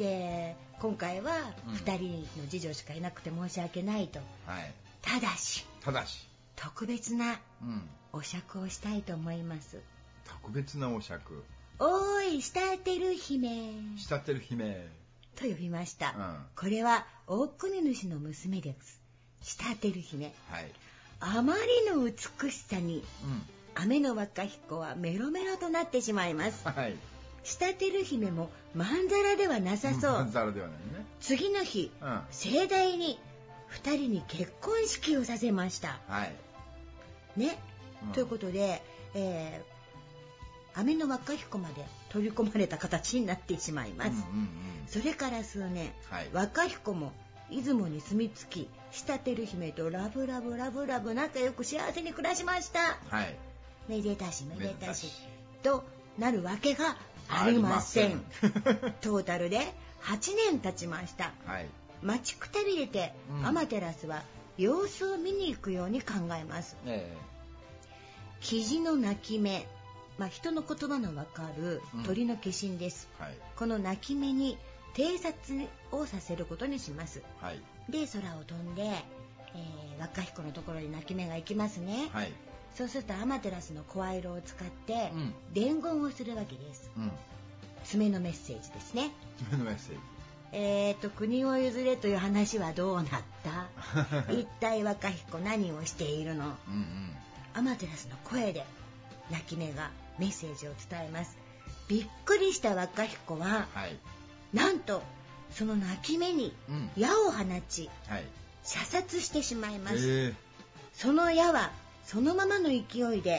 で今回はふたりの次女しかいなくて申し訳ないと、はい、ただしただし特別なお酌をしたいと思います、うん、
特別なお酌、
おーい慕ってる姫、
慕ってる姫
と呼びました、うん、これは大国主の娘です。慕ってる姫、はい、あまりの美しさに、うん、雨の若彦はメロメロとなってしまいます、はい、慕ってる姫もまんざらではなさそう、まんざらではないね。次の日、うん、盛大にふたりに結婚式をさせました、はいね、うん、ということで、えー、雨の若彦まで取り込まれた形になってしまいます、うんうんうん、それから数年、はい、若彦も出雲に住み着き慕ってる姫とラブラブラブラブ仲良く幸せに暮らしました、はい、めでたしめでたしとなるわけがありませんトータルではちねん経ちました、はい、待ちくたびれて、うん、天照は様子を見に行くように考えます、えー、キジの鳴き目、まあ、人の言葉のわかる鳥の化身です、うんはい、この鳴き目に偵察をさせることにします、はい、で空を飛んで、えー、若彦のところに鳴き目が行きますね、はい、そうすると天照の声色を使って伝言をするわけです、うん、爪のメッセージですね。
爪のメッセージ、
えーと国を譲れという話はどうなった一体若彦何をしているの、うん、うん、天照の声で鳴き目がメッセージを伝えます。びっくりした若彦は、はい、なんとその鳴き目に矢を放ち、うん、はい、射殺してしまいます、えー、その矢はそのままの勢いで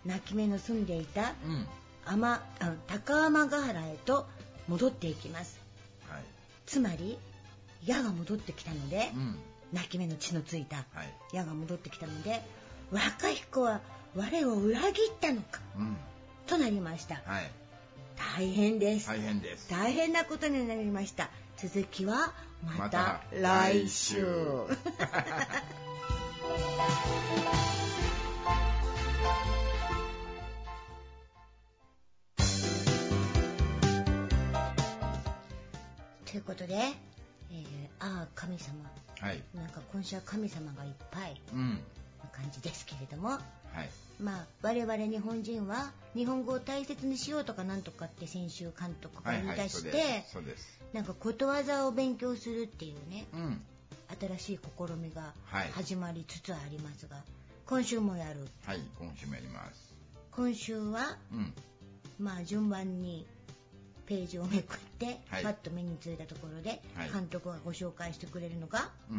泣き目の住んでいた、うん、天あ高天ヶ原へと戻っていきます、はい、つまり矢が戻ってきたので、うん、泣き目の血のついた矢が戻ってきたので、若彦は我を裏切ったのか、うん、となりました、はい、大変です
大変です
大変なことになりました。続きはまた来週、またということで、えー、ああ神様、はい、なんか今週は神様がいっぱいな感じですけれども、はい、まあ我々日本人は日本語を大切にしようとかなんとかって先週監督が言い出して、はいはい、そうです、なんかことわざを勉強するっていうね、うん、新しい試みが始まりつつありますが、はい、今週もやる。
はい、今週もやります。
今週は、うん、まあ順番にページをめくって、はい、パッと目についたところで、はい、監督がご紹介してくれるのが、うん、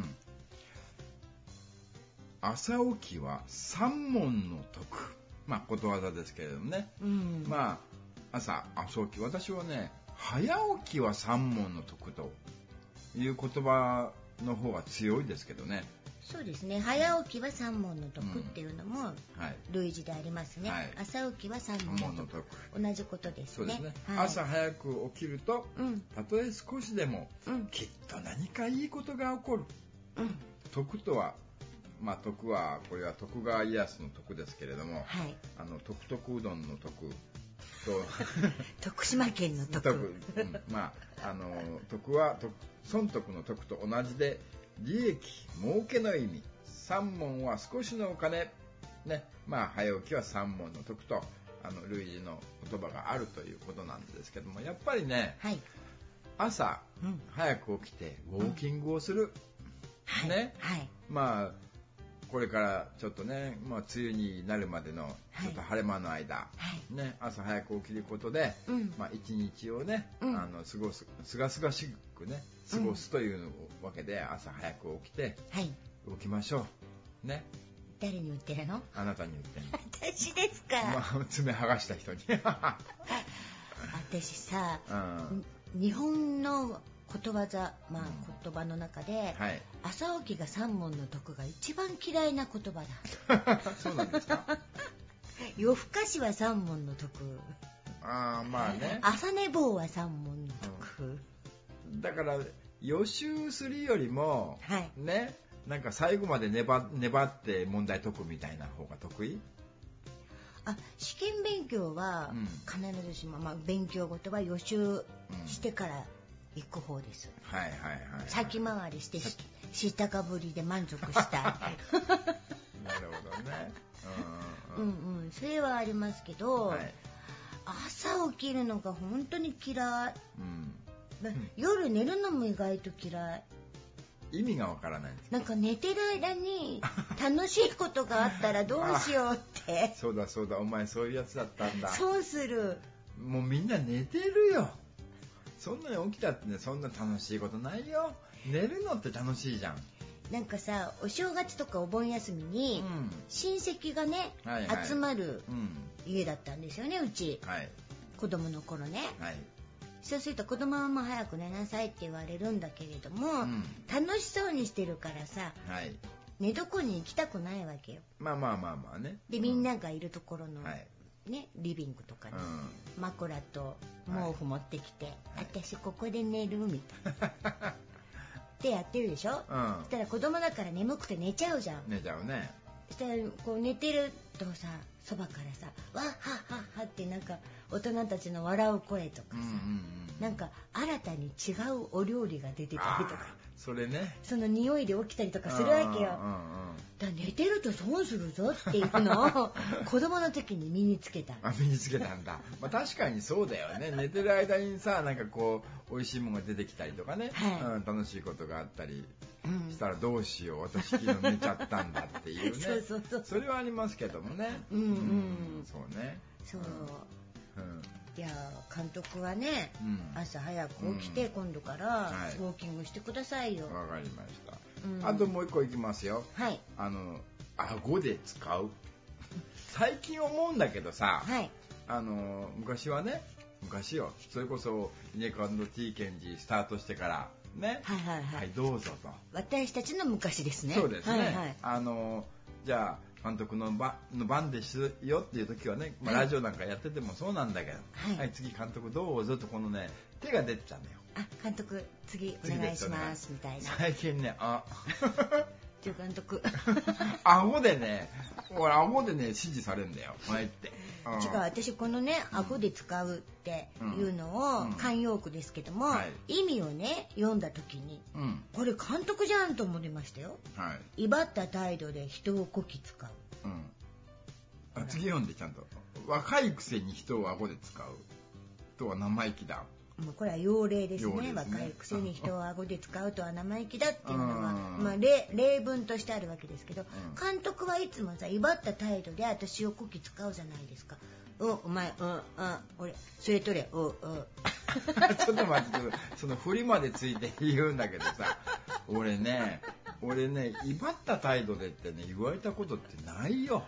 朝起きは三問の徳、まあことわざですけれどもね、うん、まあ朝朝起き、私はね早起きは三問の徳という言葉の方が強いですけどね。
そうですね、早起きは三問の徳っていうのも類似でありますね、はい、朝起きは三問の徳、同じことですね。そうですね、
はい、朝早く起きると、うん、たとえ少しでも、うん、きっと何かいいことが起こる、うん、徳とは、まあ徳はこれは徳川家康の徳ですけれども、はい、あの徳徳うどんの徳と
徳島県の徳、
うん、まああの徳は損得の徳と同じで、利益儲けの意味、三問は少しのお金ね、まあ早起きは三問の徳とあの類似の言葉があるということなんですけども、やっぱりね、はい、朝、うん、早く起きてウォーキングをする、うん、ね、はいはい、まあこれからちょっとね、まあ、梅雨になるまでのちょっと晴れ間の間、はいね、朝早く起きることで、うんまあ、一日をね、うん、あの過ごす、すがすがしくね過ごすというわけで、朝早く起きて、はい、動きましょうね。
誰に言ってるの？
あなたに言ってるの。
私ですか？
まあ、爪剥がした人に
私さ、うん、日本のことわざ、まあ、言葉の中で、うんはい、朝起きが三問の徳が一番嫌いな言葉
だ。そうなんですか？
夜更かしは三問の徳。
ああまあね。
朝寝坊は三問の徳。
うん、だから予習するよりも、はい、ね、なんか最後まで粘、粘って問題解くみたいな方が得意？
あ、試験勉強は必ずしも、うんまあ、勉強事は予習してから、うん行く方です。はいはいはい、はい。先回りして知ったかぶりで満足したい。なるほどね。うんうん、うんうん、それはありますけど、はい、朝起きるのが本当に嫌い。うん、夜寝るのも意外と嫌い。
意味がわからないんです。
なんか寝てる間に楽しいことがあったらどうしようって。
そうだそうだ、お前そういうやつだったんだ。
そうする。
もうみんな寝てるよ。そんなに起きたってね、そんな楽しいことないよ。寝るのって楽しいじゃん。
なんかさ、お正月とかお盆休みに、うん、親戚がね、はいはい、集まる家だったんですよね、うち、はい、子供の頃ね、はい、そうすると子供はもう早く寝なさいって言われるんだけれども、うん、楽しそうにしてるからさ、はい、寝床に行きたくないわけよ。
まあまあまあまあね。
で、みんながいるところの、はいね、リビングとかに、うん、枕と毛布持ってきて、はい、私ここで寝るみたいなってやってるでしょ、うん、そしたら子供だから眠くて寝ちゃうじゃん。
寝ちゃうね。
そしたらこう寝てるとさ、そばからさわっはっはっはってなんか大人たちの笑う声とかさ、うんうんうん、なんか新たに違うお料理が出てたりとか、
それね、
その匂いで起きたりとかするわけよ。だ寝てると損するぞっていうのを子供の時に身につけた。
あ、身につけたんだ。まあ、確かにそうだよね。寝てる間にさ、なんかこう美味しいものが出てきたりとかね、はいうん、楽しいことがあったりしたらどうしよう、私昨日寝ちゃったんだっていうねそうそうそう、それはありますけどもね。うんうん、うん、そうね。そう、
うん、いや監督はね、うん、朝早く起きて、うん、今度からウォーキングしてくださいよ。
わ、はい、かりました、うん、あともう一個いきますよ。はい。あの顎で使う最近思うんだけどさ、
はい、
あの昔はね、昔よ、それこそイネコ&ティーケンジスタートしてからね、
はいはいはい、
はい、どうぞと。
私たちの昔ですね。
そうですね。はいはい、あのじゃあ監督の番の番ですよっていう時はね、まあ、ラジオなんかやっててもそうなんだけど、はい、はい、次監督どうぞとこのね手が出てたんだよ。
あ、監督次お願いしますみたいな。
最近ね、あ
監督
顎でね、俺顎でね指示されるんだよ、前って。
違う、私このね、顎で使うっていうのを慣用句ですけども、うんはい、意味をね読んだ時に、うん、これ監督じゃんと思いましたよ。はい、威張った態度で人をこき使う。うん、
あ、次読んでちゃんと。若いくせに人を顎で使うとは生意気だ。
もうこれは用例です ね, ですね。若いくせに人を顎で使うとは生意気だっていうのが、まあ、例, 例文としてあるわけですけど、うん、監督はいつもさ威張った態度で私をこき使うじゃないですか。うん、お前、うん、うん、俺それ取れ、うん、うん
ちょっと待って、その振りまでついて言うんだけどさ、俺ね俺ね威張った態度でってね言われたことってないよ。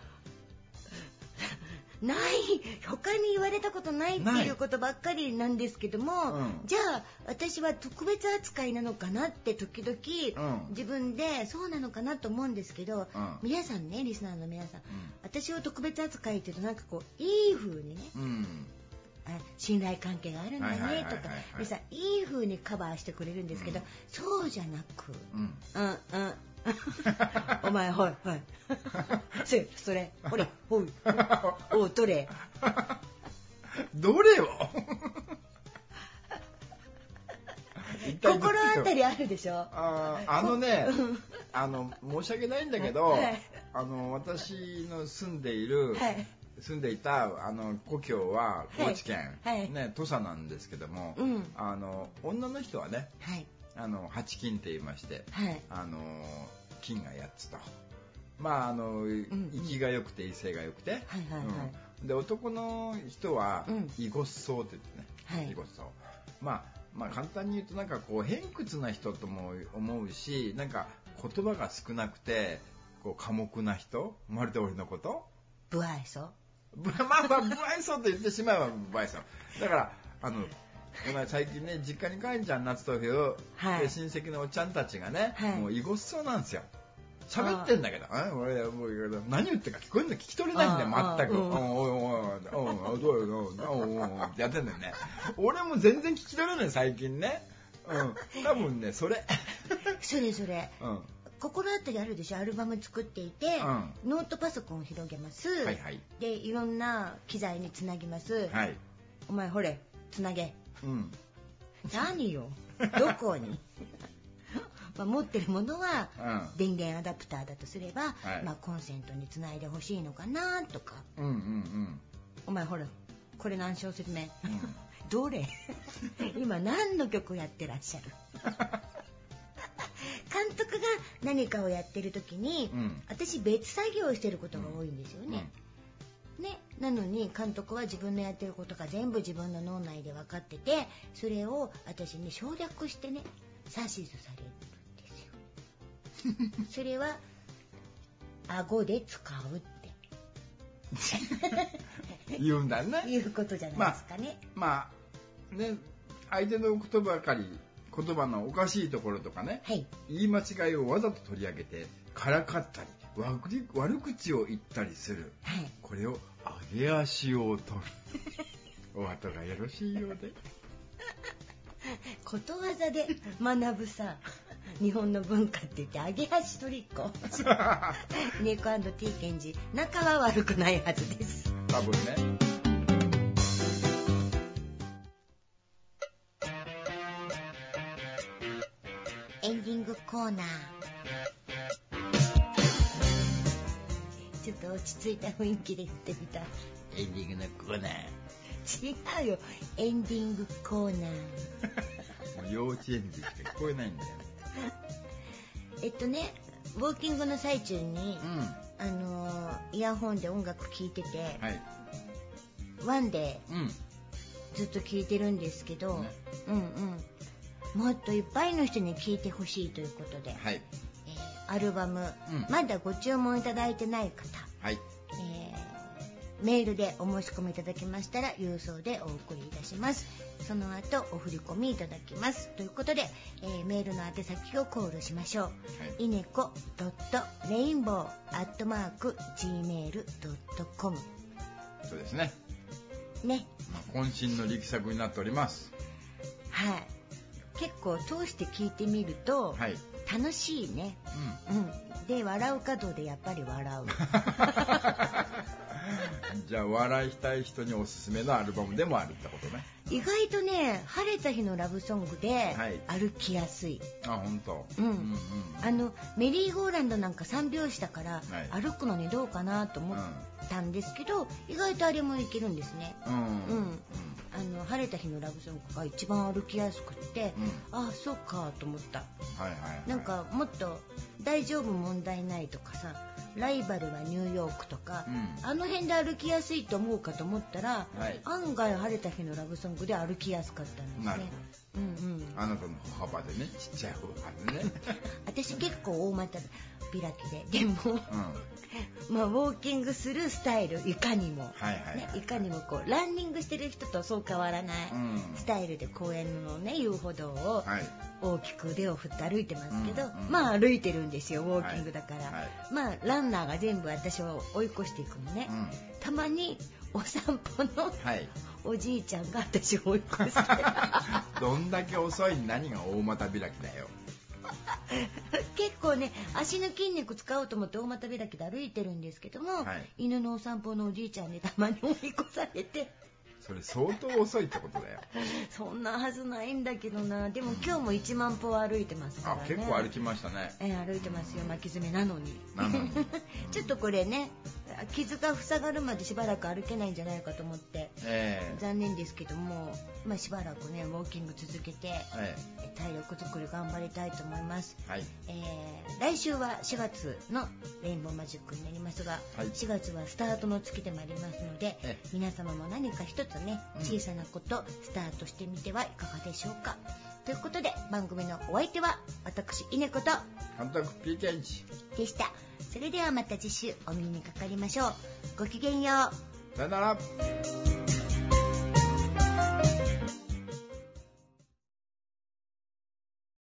ない、他に言われたことないっていうことばっかりなんですけども、うん、じゃあ私は特別扱いなのかなって時々、うん、自分でそうなのかなと思うんですけど、うん、皆さんね、リスナーの皆さん、うん、私を特別扱いっていうとなんかこういい風にね、うん、あ信頼関係があるんだねとか、皆さんいい風にカバーしてくれるんですけど、うん、そうじゃなく、うんうんうんお前ほいほいそれそれほれほいおどれ
どれを
心当たりあるでしょ。
あ, あのねあの申し訳ないんだけど、はい、あの私の住んでいる、はい、住んでいたあの故郷は高知県、はいはいね、土佐なんですけども、うん、あの女の人はね、はい、あの八金って言いまして、はい、あの金がやっつと、まああの、うんうん、生きが良くて威勢が良くて、はいはいはいうん、で男の人は囲碁僧って言ってね、はい、囲碁僧、まあまあ簡単に言うとなんかこう偏屈な人とも思うし、なんか言葉が少なくてこう寡黙な人、まるで俺のこと
不愛想
まあまあ不愛想と言ってしまえば不愛想だから、あの最近ね実家に帰んちゃん夏と冬、はい、親戚のおっちゃんたちがね、はい、もう囲碁そうなんですよ。喋ってんだけど、俺もう何言ってるか聞こえるの聞き取れないんだよ全く。おいおいおいどうよおいおいってやってんだよね。俺も全然聞き取れない最近ね。うん、多分ねそれ
それそれ、うん、心当たりあるでしょ。アルバム作っていて、うん、ノートパソコンを広げます、はいはい、でいろんな機材につなぎます、はい、お前ほれつなげ、うん、何よどこにまあ持ってるものは、うん、電源アダプターだとすれば、はいまあ、コンセントにつないでほしいのかなとか、うんうんうん、お前ほらこれ何小節目、うん、どれ今何の曲をやってらっしゃる監督が何かをやってる時に、うん、私別作業をしてることが多いんですよね、うんね、なのに監督は自分のやってることが全部自分の脳内で分かってて、それを私に省略してね指図されるんですよそれは顎で使うって
言うんだね
いうことじゃないですかね。
まあ、まあ、ね相手の言葉かり言葉のおかしいところとかね、はい、言い間違いをわざと取り上げてからかったり悪口を言ったりする、はい、これを上げ足を取るお後がよろしいようで
ことわざで学ぶさ日本の文化って言って上げ足取りっ子ネコ&ティーケンジ仲は悪くないはずです
多分ね。
エンディングコーナー、ちょっと落ち着いた雰囲気で言ってみた。
エンディングのコーナ
ー違うよ、エンディングコーナー
幼稚園児しか聞こえないんだよ
えっとねウォーキングの最中に、うん、あのイヤホンで音楽聴いてて、はい、ワンで、うん、ずっと聴いてるんですけど、ね、うんうんもっといっぱいの人に聴いてほしいということで、はいえー、アルバム、うん、まだご注文いただいてない方、はいえメールでお申し込みいただきましたら郵送でお送りいたします。その後お振り込みいただきますということで、えー、メールの宛先をコールしましょう、はい、いねこ .rainbow アットマーク ジーメール ドットコム。
そうですね。
ね、
まあ、渾身の力作になっております。
はい、結構通して聞いてみると、はい、楽しいね、うんうん、で笑う角でやっぱり笑う
じゃあ笑いたい人におすすめのアルバムでもあるってことね。
意外とね、晴れた日のラブソングで歩きやすい、
はい、あ、本当。
うん、うんうん、あのメリーゴーランドなんかさんびょうしだから、はい、歩くのにどうかなと思ったんですけど、うん、意外とあれもいけるんですね、うん、うん、あの晴れた日のラブソングが一番歩きやすくって、うん、ああそうかと思った、はいはいはい、なんかもっと大丈夫問題ないとかさ、ライバルはニューヨークとか、うん、あの辺で歩きやすいと思うかと思ったら、はい、案外晴れた日のラブソングで歩きやすかったんですね。なるほど、うんうん、
あなたの歩幅でね、ちっちゃい歩幅でね
私結構大股開きで、でも、うん、まあウォーキングするスタイル、いかにも、はいはいはい、ね、いかにもこうランニングしてる人とそう変わらない、うん、スタイルで公園のね遊歩道を大きく腕を振って歩いてますけど、はい、まあ歩いてるんですよ、ウォーキングだから、はいはい、まあランナーが全部私を追い越していくのね、うん、たまにお散歩の、はい、おじいちゃんが私を追い越して
どんだけ遅い、何が大股開きだよ
結構ね、足の筋肉使おうと思って大股開きで歩いてるんですけども、はい、犬のお散歩のおじいちゃんにたまに追い越されて
それ相当遅いってことだよ
そんなはずないんだけどな。でも今日もいちまん歩歩いてますからね。
あ、結構歩きましたね。
えー、歩いてますよ、巻き爪なのになのにちょっとこれね、傷が塞がるまでしばらく歩けないんじゃないかと思って、えー、残念ですけども、まあ、しばらくねウォーキング続けて、えー、体力作り頑張りたいと思います、はい、えー、来週はしがつのレインボーマジックになりますが、はい、しがつはスタートの月でもありますので、えー、皆様も何か一つね、小さなことスタートしてみてはいかがでしょうか。ということで番組のお相手は私稲子と
監督 ピーケーエイチ
でした。それではまた次週お耳にかかりましょう。ごきげんよう。
さよなら。